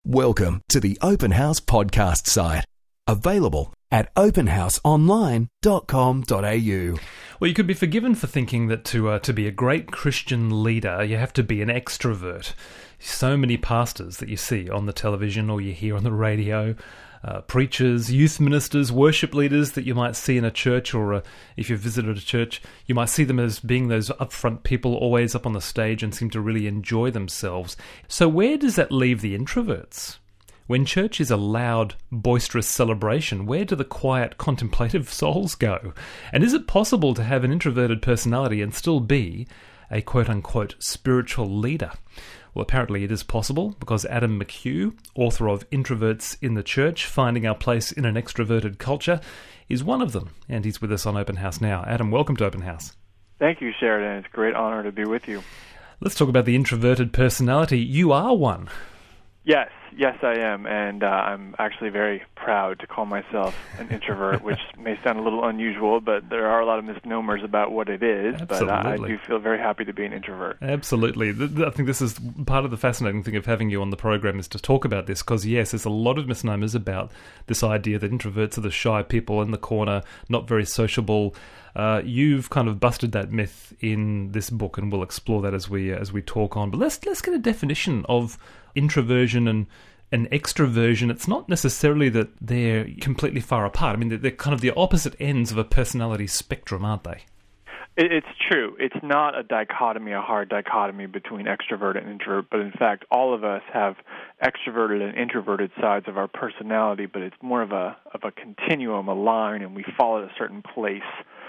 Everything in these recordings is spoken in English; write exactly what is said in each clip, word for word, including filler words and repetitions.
Welcome to the Open House podcast site. Available at open house online dot com dot a u. Well, you could be forgiven for thinking that to uh, to be a great Christian leader, you have to be an extrovert. So many pastors that you see on the television or you hear on the radio, uh, preachers, youth ministers, worship leaders that you might see in a church, or uh, if you've visited a church, you might see them as being those upfront people always up on the stage and seem to really enjoy themselves. So where does that leave the introverts? When church is a loud, boisterous celebration, where do the quiet, contemplative souls go? And is it possible to have an introverted personality and still be a quote-unquote spiritual leader? Well, apparently it is possible, because Adam McHugh, author of Introverts in the Church, Finding Our Place in an Extroverted Culture, is one of them, and he's with us on Open House now. Adam, welcome to Open House. Thank you, Sheridan. It's a great honor to be with you. Let's talk about the introverted personality. You are one. Yes, yes I am, and uh, I'm actually very proud to call myself an introvert, which may sound a little unusual, but there are a lot of misnomers about what it is. Absolutely. But I, I do feel very happy to be an introvert. Absolutely. I think this is part of the fascinating thing of having you on the program, is to talk about this, because yes, there's a lot of misnomers about this idea that introverts are the shy people in the corner, not very sociable. Uh, you've kind of busted that myth in this book, and we'll explore that as we as we talk on. But let's let's get a definition of introversion and and extroversion. It's not necessarily that they're completely far apart. I mean, they're, they're kind of the opposite ends of a personality spectrum, aren't they? It, it's true. It's not a dichotomy, a hard dichotomy between extrovert and introvert, but in fact, all of us have extroverted and introverted sides of our personality, but it's more of a of a continuum, a line, and we fall at a certain place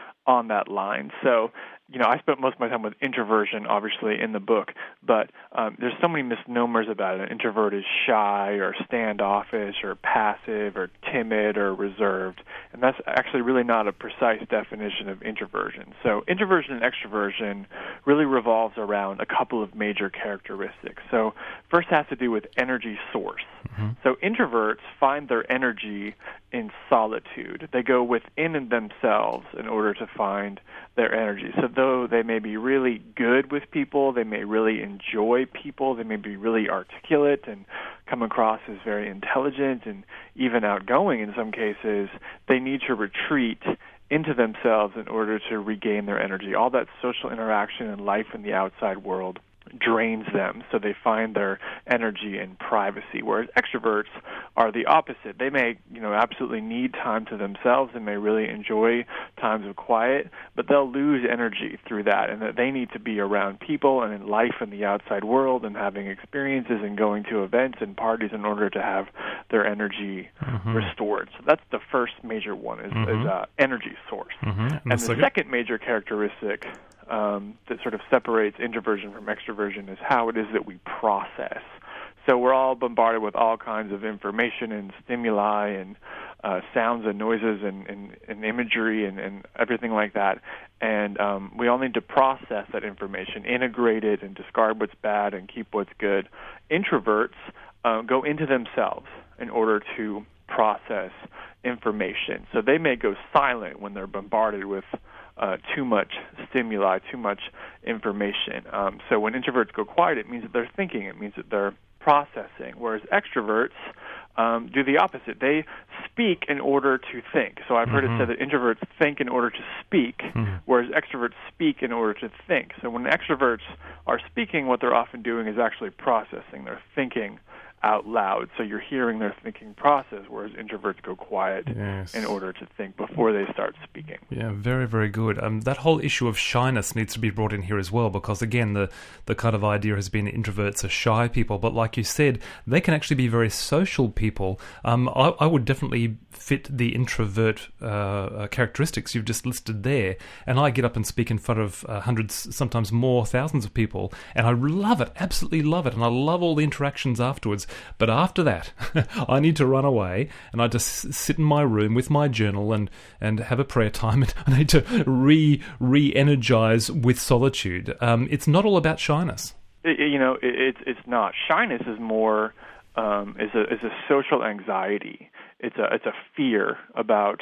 on that line. So, you know, I spent most of my time with introversion, obviously, in the book, but um, there's so many misnomers about it. An introvert is shy or standoffish or passive or timid or reserved, and that's actually really not a precise definition of introversion. So introversion and extroversion really revolves around a couple of major characteristics. So first has to do with energy source. Mm-hmm. So introverts find their energy in solitude. They go within themselves in order to find their energy. So though they may be really good with people, they may really enjoy people, they may be really articulate and come across as very intelligent and even outgoing in some cases, they need to retreat into themselves in order to regain their energy. All that social interaction and life in the outside world drains them, so they find their energy in privacy, whereas extroverts are the opposite. They may, you know, absolutely need time to themselves and may really enjoy times of quiet, but they'll lose energy through that, and that they need to be around people and in life in the outside world and having experiences and going to events and parties in order to have their energy mm-hmm. restored. So that's the first major one, is, mm-hmm. is uh, energy source. Mm-hmm. And, and the second? second major characteristic Um, that sort of separates introversion from extroversion is how it is that we process. So we're all bombarded with all kinds of information and stimuli and uh, sounds and noises and, and, and imagery and, and everything like that. And um, we all need to process that information, integrate it, and discard what's bad and keep what's good. Introverts uh, go into themselves in order to process information. So they may go silent when they're bombarded with Uh, too much stimuli, too much information. Um, so when introverts go quiet, it means that they're thinking. It means that they're processing, whereas extroverts um, do the opposite. They speak in order to think. So I've heard mm-hmm. it said that introverts think in order to speak, mm-hmm. whereas extroverts speak in order to think. So when extroverts are speaking, what they're often doing is actually processing. They're thinking out loud, so you're hearing their thinking process, whereas introverts go quiet yes. in order to think before they start speaking. Yeah, very, very good. Um, that whole issue of shyness needs to be brought in here as well, because again, the, the kind of idea has been introverts are shy people, but like you said, they can actually be very social people. Um, I, I would definitely fit the introvert uh, characteristics you've just listed there, and I get up and speak in front of uh, hundreds, sometimes more, thousands of people, and I love it, absolutely love it, and I love all the interactions afterwards. But after that, I need to run away, and I just sit in my room with my journal and, and have a prayer time, and I need to re, re-energize with solitude. Um, it's not all about shyness. It, you know, it, it's it's not. Shyness is more um, is a is a social anxiety. It's a it's a fear about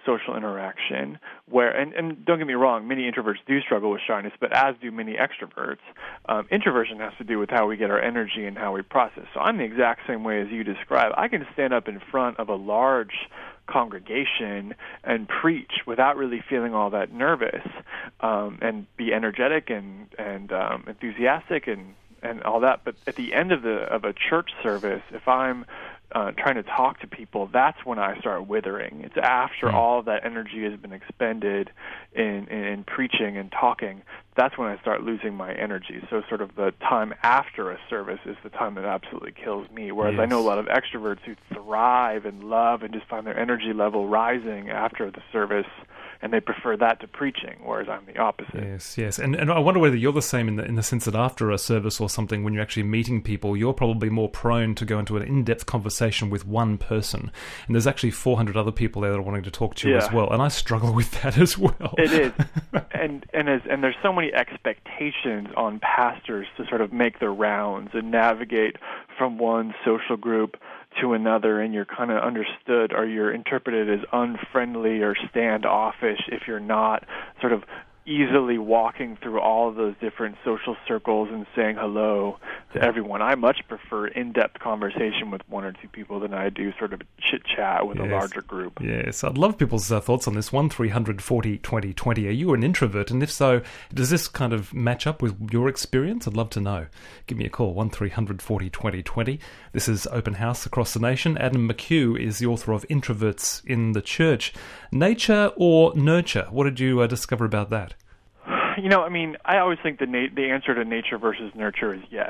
social interaction where, and, and don't get me wrong, many introverts do struggle with shyness, but as do many extroverts. Um, introversion has to do with how we get our energy and how we process. So I'm the exact same way as you describe. I can stand up in front of a large congregation and preach without really feeling all that nervous, um, and be energetic and, and um, enthusiastic and, and all that. But at the end of the of a church service, if I'm Uh, trying to talk to people, that's when I start withering. It's after mm. all of that energy has been expended in, in, in preaching and talking, that's when I start losing my energy. So sort of the time after a service is the time that absolutely kills me, whereas yes. I know a lot of extroverts who thrive and love and just find their energy level rising after the service, and they prefer that to preaching, whereas I'm the opposite. Yes, yes. And and I wonder whether you're the same in the in the sense that after a service or something, when you're actually meeting people, you're probably more prone to go into an in-depth conversation with one person. And there's actually four hundred other people there that are wanting to talk to you yeah. as well. And I struggle with that as well. It is. and and as, and there's so many expectations on pastors to sort of make their rounds and navigate from one social group to another, and you're kind of understood or you're interpreted as unfriendly or standoffish if you're not sort of easily walking through all of those different social circles and saying hello to everyone. I much prefer in-depth conversation with one or two people than I do sort of chit-chat with yes. a larger group. Yes, I'd love people's uh, thoughts on this. one three hundred forty twenty twenty. Are you an introvert? And if so, does this kind of match up with your experience? I'd love to know. Give me a call, one three hundred forty twenty twenty. This is Open House across the nation. Adam McHugh is the author of Introverts in the Church. Nature or nurture? What did you uh, discover about that? You know, I mean, I always think the na- the answer to nature versus nurture is yes.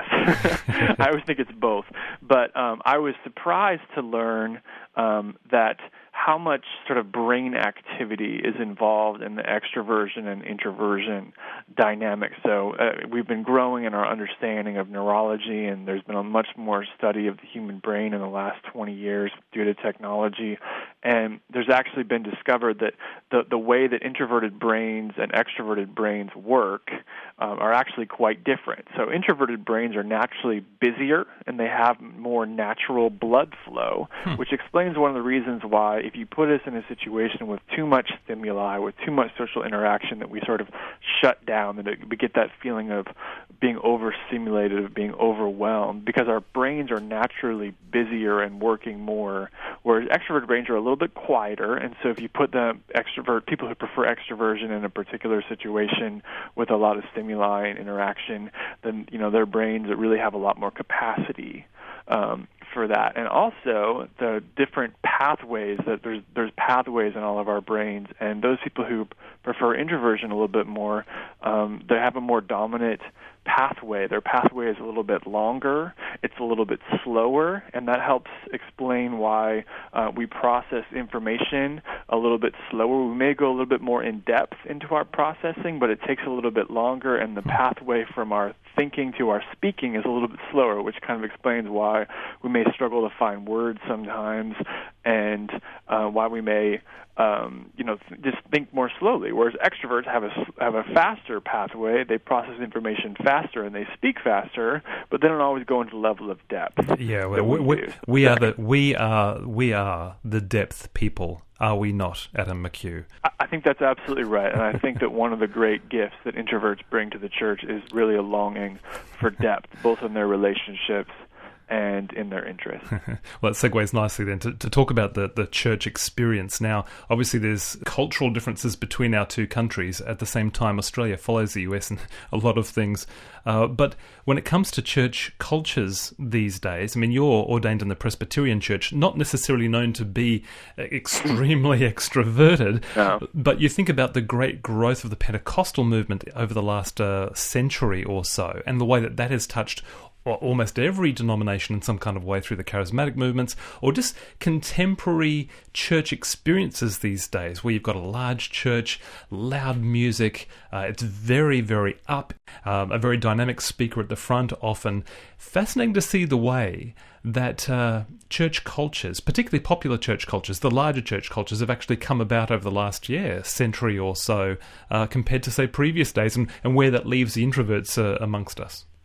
I always think it's both. But um, I was surprised to learn um, that how much sort of brain activity is involved in the extroversion and introversion dynamic. So uh, we've been growing in our understanding of neurology, and there's been a much more study of the human brain in the last twenty years due to technology. And there's actually been discovered that the, the way that introverted brains and extroverted brains work um, are actually quite different. So introverted brains are naturally busier, and they have more natural blood flow, hmm. which explains one of the reasons why if you put us in a situation with too much stimuli, with too much social interaction, that we sort of shut down, that we get that feeling of being overstimulated, of being overwhelmed, because our brains are naturally busier and working more, whereas extrovert brains are a little bit quieter. And so if you put the extrovert, people who prefer extroversion in a particular situation with a lot of stimuli and interaction, then, you know, their brains really have a lot more capacity um, for that. And also the different pathways, that there's there's pathways in all of our brains, and those people who prefer introversion a little bit more, um, they have a more dominant pathway. Their pathway is a little bit longer, it's a little bit slower, and that helps explain why uh, we process information a little bit slower. We may go a little bit more in depth into our processing, but it takes a little bit longer, and the pathway from our thinking to our speaking is a little bit slower, which kind of explains why we may struggle to find words sometimes, and uh, why we may Um, you know, th- just think more slowly. Whereas extroverts have a have a faster pathway; they process information faster and they speak faster, but they don't always go into the level of depth. Yeah, well, we, we, we are the we are we are the depth people, are we not, Adam McHugh? I, I think that's absolutely right, and I think that one of the great gifts that introverts bring to the church is really a longing for depth, both in their relationships and in their interest. Well, it segues nicely then to, to talk about the, the church experience. Now, obviously there's cultural differences between our two countries. At the same time, Australia follows the U S in a lot of things. Uh, but when it comes to church cultures these days, I mean, you're ordained in the Presbyterian Church, not necessarily known to be extremely extroverted, no. but you think about the great growth of the Pentecostal movement over the last uh, century or so, and the way that that has touched almost every denomination in some kind of way through the charismatic movements, or just contemporary church experiences these days, where you've got a large church, loud music, uh, it's very, very up, um, a very dynamic speaker at the front often. Fascinating to see the way that uh, church cultures, particularly popular church cultures, the larger church cultures, have actually come about over the last year, century or so, uh, compared to, say, previous days, and, and where that leaves the introverts uh, amongst us.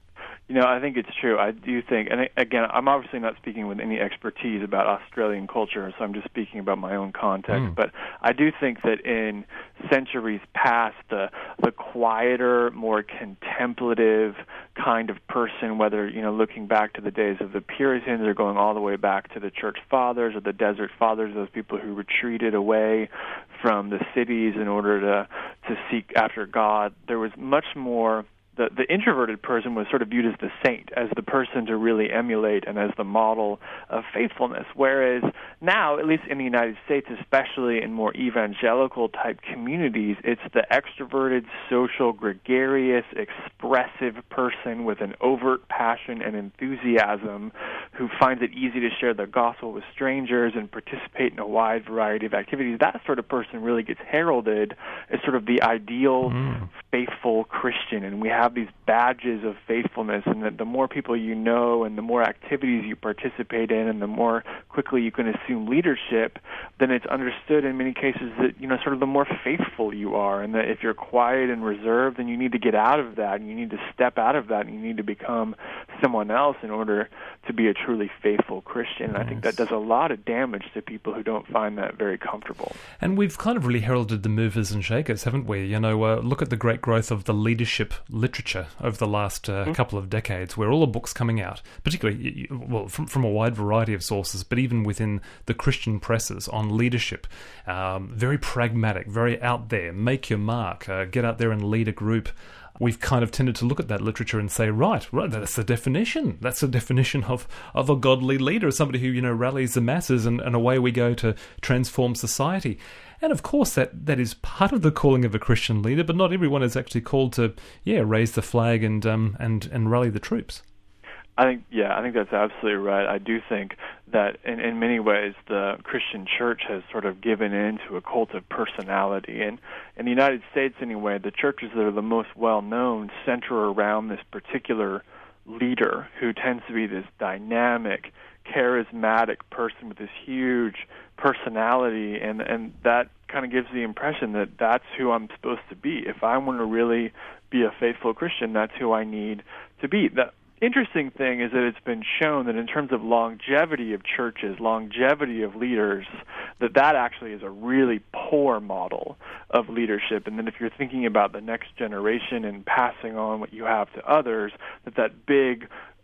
You know, I think it's true. I do think, and again, I'm obviously not speaking with any expertise about Australian culture, so I'm just speaking about my own context. Mm. But I do think that in centuries past, the the quieter, more contemplative kind of person, whether, you know, looking back to the days of the Puritans or going all the way back to the Church Fathers or the Desert Fathers, those people who retreated away from the cities in order to to seek after God, there was much more. The, the introverted person was sort of viewed as the saint, as the person to really emulate and as the model of faithfulness. Whereas now, at least in the United States, especially in more evangelical-type communities, it's the extroverted, social, gregarious, expressive person with an overt passion and enthusiasm who finds it easy to share the gospel with strangers and participate in a wide variety of activities. That sort of person really gets heralded as sort of the ideal, mm. faithful Christian, and we have these badges of faithfulness, and that the more people you know and the more activities you participate in and the more quickly you can assume leadership, then it's understood in many cases that, you know, sort of the more faithful you are, and that if you're quiet and reserved, then you need to get out of that, and you need to step out of that, and you need to become someone else in order to be a truly faithful Christian. And yes. I think that does a lot of damage to people who don't find that very comfortable. And we've kind of really heralded the movers and shakers, haven't we? You know, uh, look at the great growth of the leadership literature over the last uh, mm-hmm. couple of decades, where all the books coming out, particularly, well, from, from a wide variety of sources, but even within the Christian presses on leadership, um, very pragmatic, very out there, make your mark, uh, get out there and lead a group. We've kind of tended to look at that literature and say, right, right, that's the definition. That's the definition of, of a godly leader, somebody who, you know, rallies the masses, and, and away we go to transform society. And of course, that, that is part of the calling of a Christian leader, but not everyone is actually called to, yeah, raise the flag and um and, and rally the troops. I think, yeah, I think that's absolutely right. I do think that in, in many ways the Christian church has sort of given in to a cult of personality. And in the United States, anyway, the churches that are the most well-known center around this particular leader who tends to be this dynamic, charismatic person with this huge personality, and and that kind of gives the impression that that's who I'm supposed to be. If I want to really be a faithful Christian, that's who I need to be. The interesting thing is that it's been shown that in terms of longevity of churches, longevity of leaders, that that actually is a really poor model of leadership. And then if you're thinking about the next generation and passing on what you have to others, that that big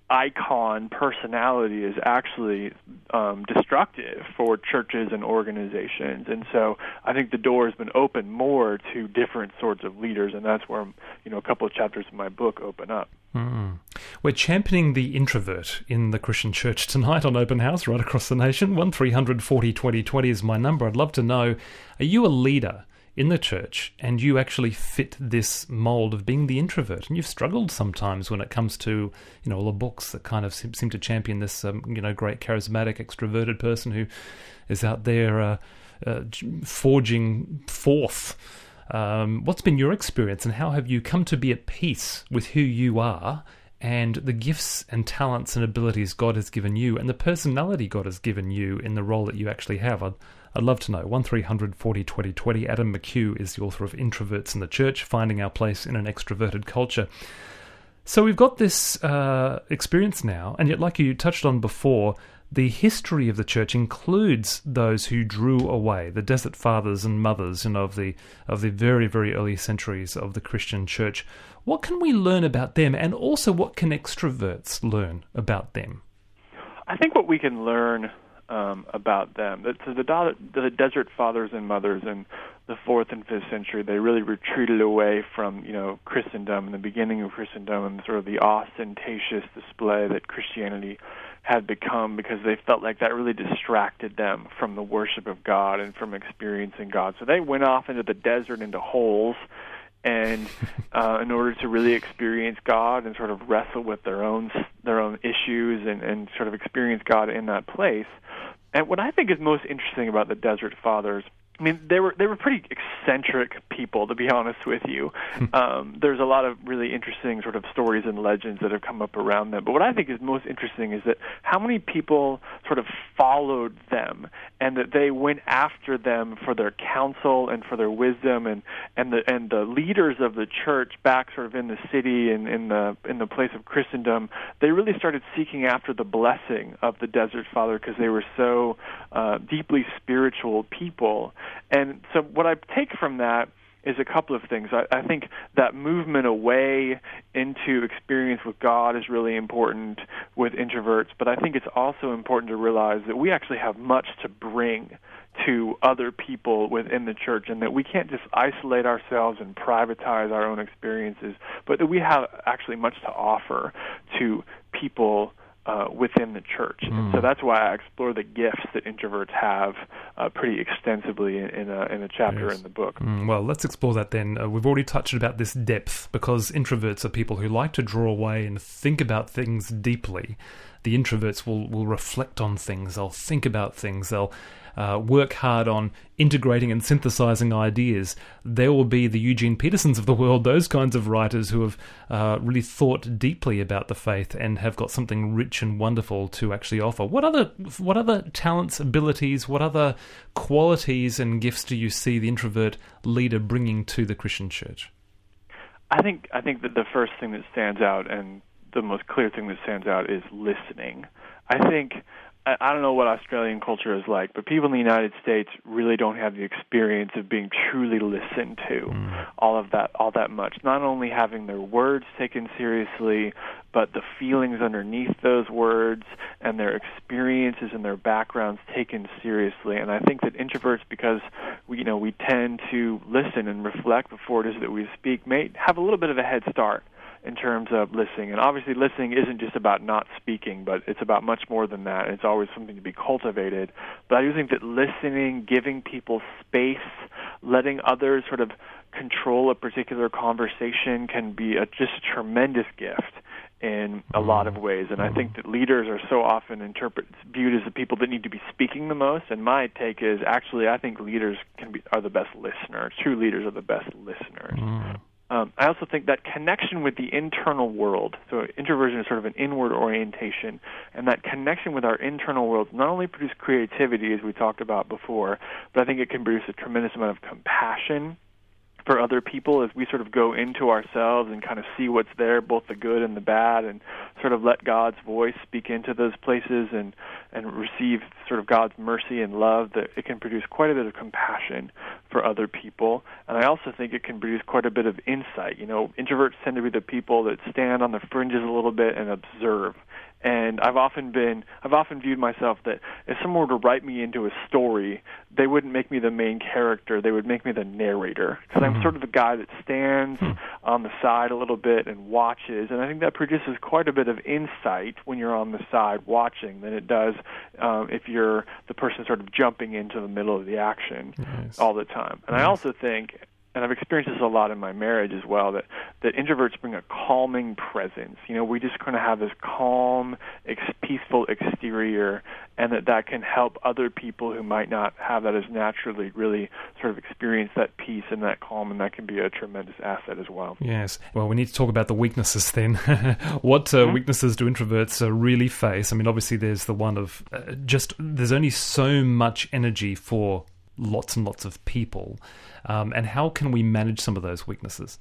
icon personality is actually um, destructive for churches and organizations. And so I think the door has been opened more to different sorts of leaders, and that's where, you know, a couple of chapters of my book open up. Mm. We're championing the introvert in the Christian church tonight on Open House right across the nation. one three hundred forty twenty twenty is my number. I'd love to know, are you a leader in the church, and you actually fit this mold of being the introvert, and you've struggled sometimes when it comes to, you know, all the books that kind of seem, seem to champion this, um, you know, great charismatic, extroverted person who is out there uh, uh, forging forth. Um, what's been your experience, and how have you come to be at peace with who you are and the gifts and talents and abilities God has given you, and the personality God has given you in the role that you actually have? I'd, I'd love to know. one three hundred forty twenty twenty. Adam McHugh is the author of Introverts in the Church, Finding Our Place in an Extroverted Culture. So we've got this uh, experience now, and yet, like you touched on before, the history of the church includes those who drew away, the Desert Fathers and Mothers, you know, of the of the very, very early centuries of the Christian church. What can we learn about them, and also what can extroverts learn about them? I think what we can learn um, about them, so the, the Desert Fathers and Mothers in the fourth and fifth century, they really retreated away from, you know, Christendom and the beginning of Christendom and sort of the ostentatious display that Christianity had become, because they felt like that really distracted them from the worship of God and from experiencing God. So they went off into the desert, into holes, and uh, in order to really experience God and sort of wrestle with their own their own issues and, and sort of experience God in that place. And what I think is most interesting about the Desert Fathers, I mean, they were they were pretty eccentric people, to be honest with you. Um, there's a lot of really interesting sort of stories and legends that have come up around them. But what I think is most interesting is that how many people sort of followed them, and that they went after them for their counsel and for their wisdom, and and the and the leaders of the church back sort of in the city and in the in the place of Christendom, they really started seeking after the blessing of the Desert Father because they were so uh, deeply spiritual people. And so what I take from that is a couple of things. I, I think that movement away into experience with God is really important with introverts, but I think it's also important to realize that we actually have much to bring to other people within the church, and that we can't just isolate ourselves and privatize our own experiences, but that we have actually much to offer to people Uh, within the church. Mm. So that's why I explore the gifts that introverts have uh, pretty extensively in, in, a, in a chapter yes. in the book. Mm, well, let's explore that then. Uh, we've already touched about this depth, because introverts are people who like to draw away and think about things deeply. The introverts will, will reflect on things, they'll think about things, they'll uh, work hard on integrating and synthesizing ideas. There will be the Eugene Petersons of the world, those kinds of writers who have uh, really thought deeply about the faith and have got something rich and wonderful to actually offer. What other what other talents, abilities, what other qualities and gifts do you see the introvert leader bringing to the Christian church? I think I think that the first thing that stands out, and the most clear thing that stands out, is listening. I think I don't know what Australian culture is like, but people in the United States really don't have the experience of being truly listened to mm. all of that, all that much. Not only having their words taken seriously, but the feelings underneath those words and their experiences and their backgrounds taken seriously. And I think that introverts, because we, you know, we tend to listen and reflect before it is that we speak, may have a little bit of a head start in terms of listening. And obviously listening isn't just about not speaking, but it's about much more than that. It's always something to be cultivated. But I do think that listening, giving people space, letting others sort of control a particular conversation can be a, just a tremendous gift in a lot of ways. And I think that leaders are so often interpret, viewed as the people that need to be speaking the most. And my take is actually I think leaders can be are the best listeners. True leaders are the best listeners. Mm. Um, I also think that connection with the internal world, so introversion is sort of an inward orientation, and that connection with our internal world not only produce creativity, as we talked about before, but I think it can produce a tremendous amount of compassion for other people as we sort of go into ourselves and kind of see what's there, both the good and the bad, and sort of let God's voice speak into those places and, and receive sort of God's mercy and love, that it can produce quite a bit of compassion for other people. And I also think it can produce quite a bit of insight. You know, introverts tend to be the people that stand on the fringes a little bit and observe. And I've often been, I've often viewed myself that if someone were to write me into a story, they wouldn't make me the main character, they would make me the narrator. Because mm-hmm. I'm sort of the guy that stands mm-hmm. on the side a little bit and watches. And I think that produces quite a bit of insight when you're on the side watching than it does um, if you're the person sort of jumping into the middle of the action nice. all the time. And nice. I also think, and I've experienced this a lot in my marriage as well, that, that introverts bring a calming presence. You know, we just kind of have this calm, ex- peaceful exterior, and that that can help other people who might not have that as naturally really sort of experience that peace and that calm, and that can be a tremendous asset as well. Yes. Well, we need to talk about the weaknesses then. What uh, mm-hmm. weaknesses do introverts uh, really face? I mean, obviously there's the one of uh, just, there's only so much energy for lots and lots of people. Um, and how can we manage some of those weaknesses?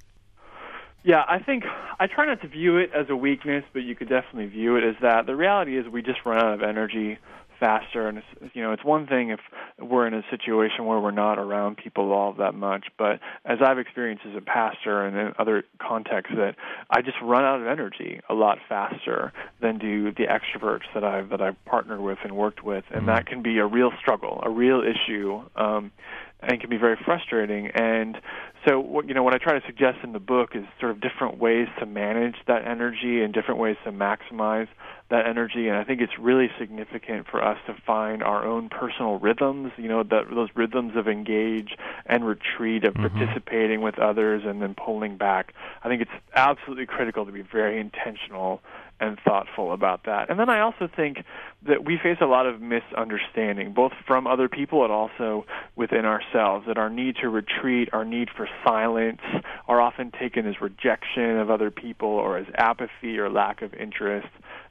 Yeah, I think I try not to view it as a weakness, but you could definitely view it as that. The reality is we just run out of energy faster, and it's, you know, it's one thing if we're in a situation where we're not around people all that much, but as I've experienced as a pastor and in other contexts, that I just run out of energy a lot faster than do the extroverts that I've that I've partnered with and worked with, and mm-hmm. that can be a real struggle, a real issue. Um, and can be very frustrating. And so, what, you know, what I try to suggest in the book is sort of different ways to manage that energy and different ways to maximize that energy. And I think it's really significant for us to find our own personal rhythms, you know, that those rhythms of engage and retreat, of mm-hmm. participating with others and then pulling back. I think it's absolutely critical to be very intentional and thoughtful about that. And then I also think that we face a lot of misunderstanding, both from other people and also within ourselves, that our need to retreat, our need for silence are often taken as rejection of other people or as apathy or lack of interest.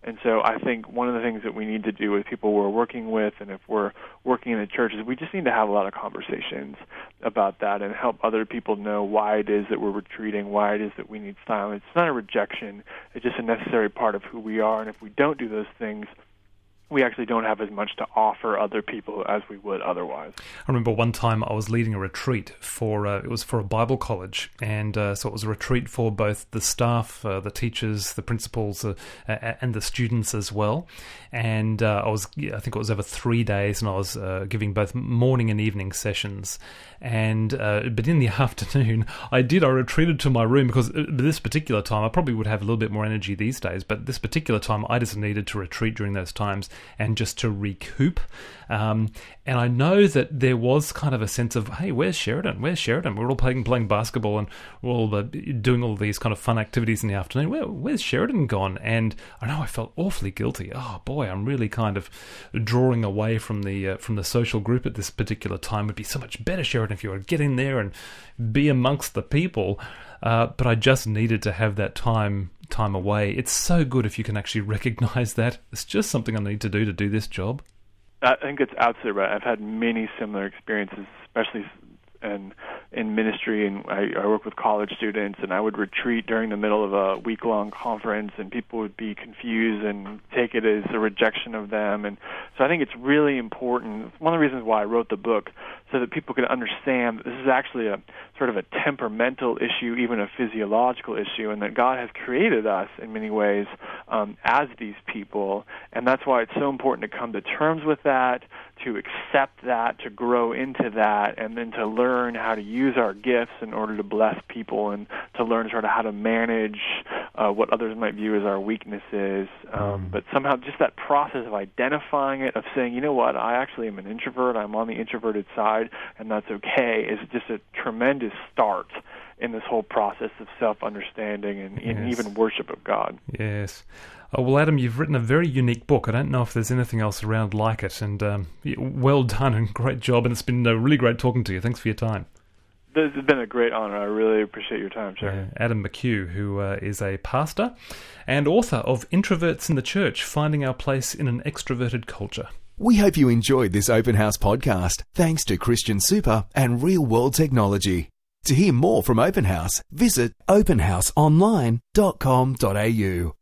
And so I think one of the things that we need to do with people we're working with, and if we're working in the church, is we just need to have a lot of conversations about that and help other people know why it is that we're retreating, why it is that we need silence. It's not a rejection. It's just a necessary part of who we are. And if we don't do those things, we actually don't have as much to offer other people as we would otherwise. I remember one time I was leading a retreat for, uh, it was for a Bible college, and uh, so it was a retreat for both the staff, uh, the teachers, the principals, uh, and the students as well. And uh, I was, I think it was over three days, and I was uh, giving both morning and evening sessions. And uh, but in the afternoon, I did, I retreated to my room, because this particular time, I probably would have a little bit more energy these days, but this particular time, I just needed to retreat during those times and just to recoup. Um, and I know that there was kind of a sense of, hey, where's Sheridan? Where's Sheridan? We're all playing playing basketball, and we're all uh, doing all these kind of fun activities in the afternoon. Where, where's Sheridan gone? And I know I felt awfully guilty. Oh boy, I'm really kind of drawing away from the uh, from the social group at this particular time. It would be so much better, Sheridan, if you were to get in there and be amongst the people. Uh, but I just needed to have that time time away. It's so good if you can actually recognize that. It's just something I need to do to do this job. I think it's absolutely right. I've had many similar experiences, especially in, in ministry, and I, I work with college students, and I would retreat during the middle of a week-long conference, and people would be confused and take it as a rejection of them. And so I think it's really important. It's one of the reasons why I wrote the book, so that people can understand that this is actually a sort of a temperamental issue, even a physiological issue, and that God has created us in many ways um, as these people. And that's why it's so important to come to terms with that, to accept that, to grow into that, and then to learn how to use our gifts in order to bless people, and to learn sort of how to manage uh, what others might view as our weaknesses. Um, mm. But somehow just that process of identifying it, of saying, you know what, I actually am an introvert, I'm on the introverted side, and that's okay, is just a tremendous start in this whole process of self-understanding and, yes. and even worship of God. Yes. Oh, well, Adam, you've written a very unique book. I don't know if there's anything else around like it. And um, well done and great job. And it's been uh, really great talking to you. Thanks for your time. This has been a great honor. I really appreciate your time, Sharon. Uh, Adam McHugh, who uh, is a pastor and author of Introverts in the Church, Finding Our Place in an Extroverted Culture. We hope you enjoyed this Open House podcast, thanks to Christian Super and Real World Technology. To hear more from Open House, visit open house online dot com dot a u.